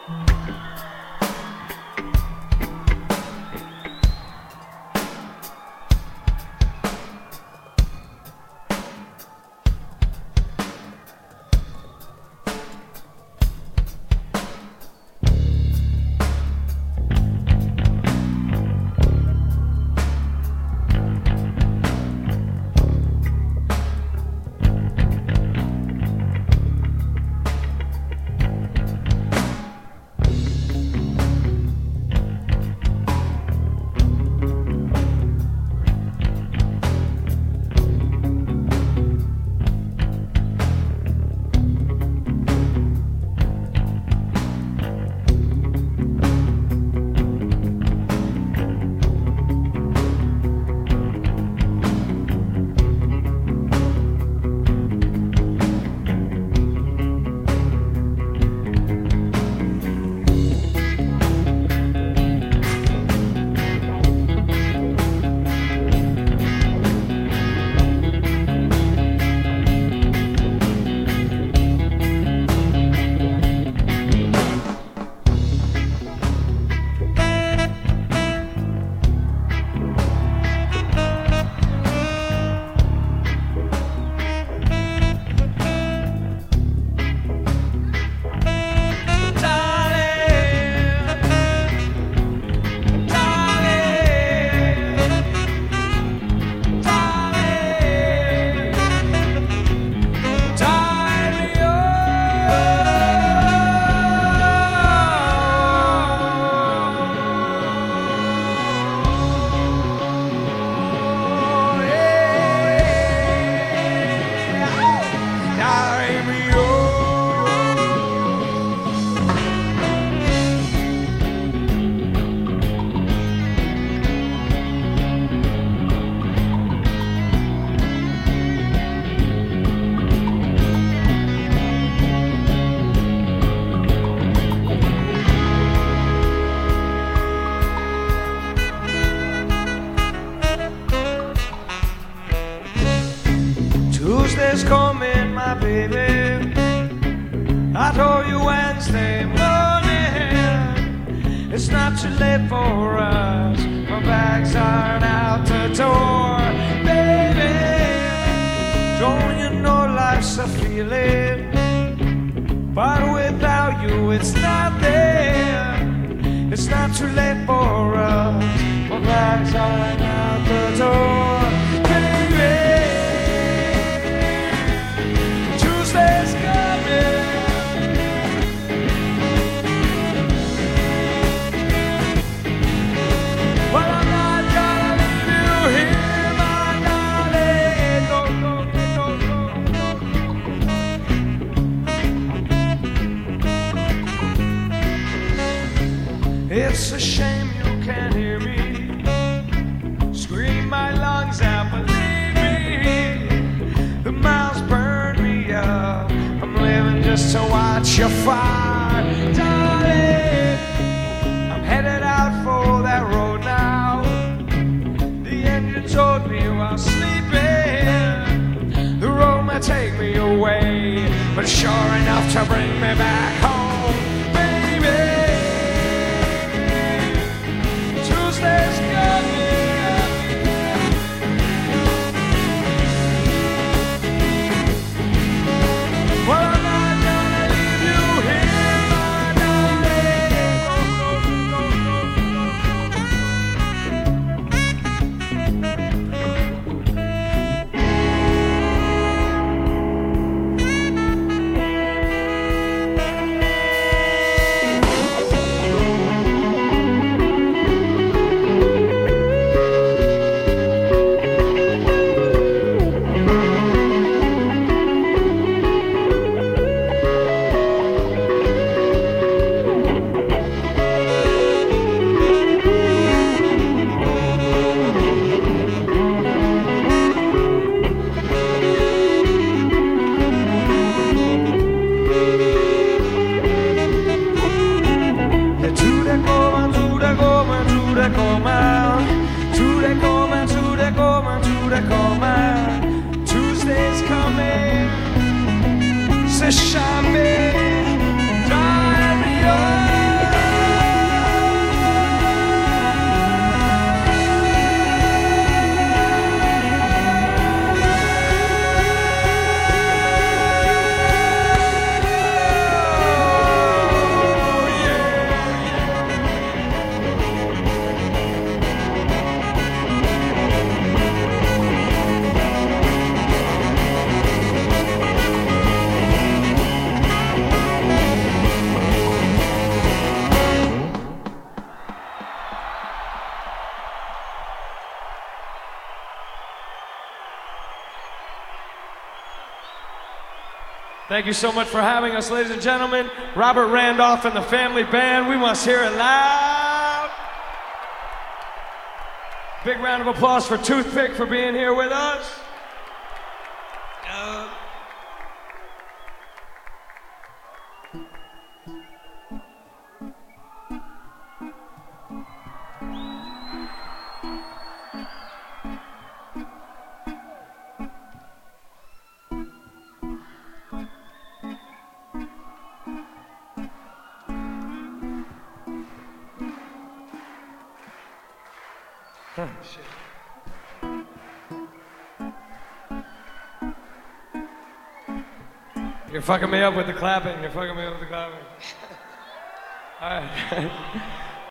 Tuesday's coming, my baby. I told you Wednesday morning. It's not too late for us. My bags aren't out the door, baby. Don't you know life's a feeling? But without you, it's not there. It's not too late for us. My bags aren't out the door, baby. Tuesday's coming. Well, I'm not gonna leave you here, my darling. No, no, no, no. It's a shame you can't hear me scream my lungs out, believe me. The miles burn me up. I'm living just to watch your fire, darling. I'm headed out for that road now. The engine told me while sleeping the road might take me away, but sure enough to bring me back home, baby. Tuesday's coming. Tuesday's coming, c'est jamais, diary. Thank you so much for having us, ladies and gentlemen. Robert Randolph and the Family Band. We must hear it loud. Big round of applause for Toothpick for being here with us. Shit. You're fucking me up with the clapping. You're fucking me up with the clapping. All right.